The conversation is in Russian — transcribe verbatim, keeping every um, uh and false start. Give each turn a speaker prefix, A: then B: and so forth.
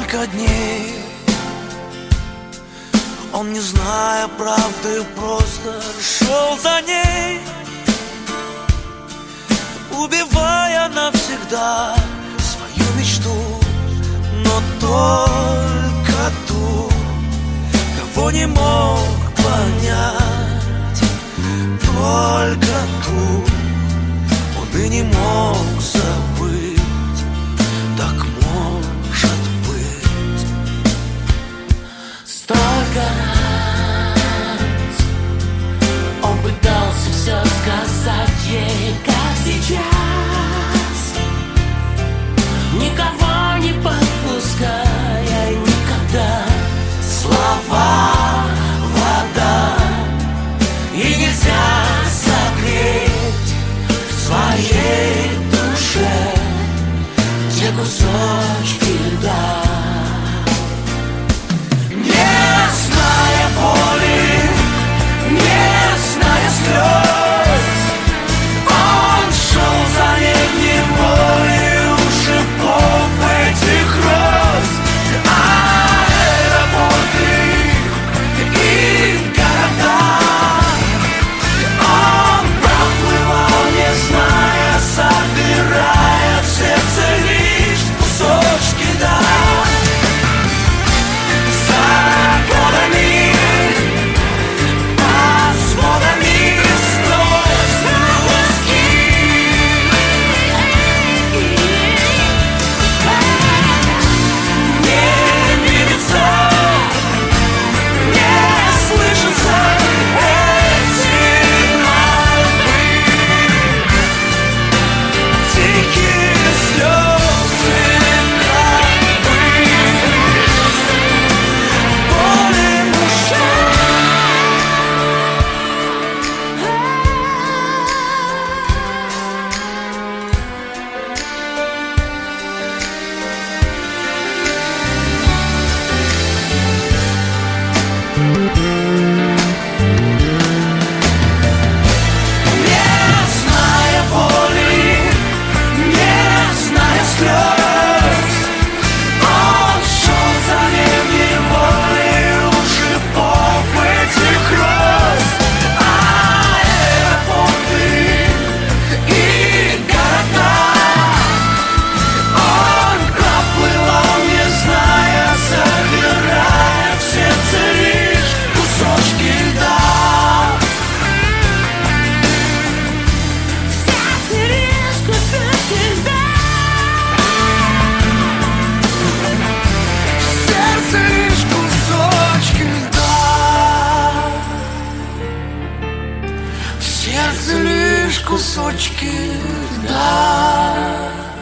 A: столько дней, он, не зная правды, просто шел за ней, убивая навсегда свою мечту. Но только ту, кого не мог понять, только ту он и не мог забыть. Так может быть.
B: Столько раз он пытался все сказать ей, как сейчас, никого не подпуская, никогда. Слова вода, и нельзя согреть в своей душе те кусочки льда. Не зная боли, не зная слез, он шел за ней в неволе у шипов этих роз. Аэропорты и города он проплывал, не зная, собирая в сердце лишь кусочки льда. За годами, под сводами слез тоски, не видится, не слышится эти мольбы, тихие слезы мольбы, боли души. Не зная боли, не зная слез, он шел за ней в неволе у шипов этих роз. Аэропорты и города он проплывал, не зная, собирая в сердце лишь кусочки льда. В сердце лишь кусочки льда. В сердце лишь кусочки льда. В сердце лишь кусочки льда.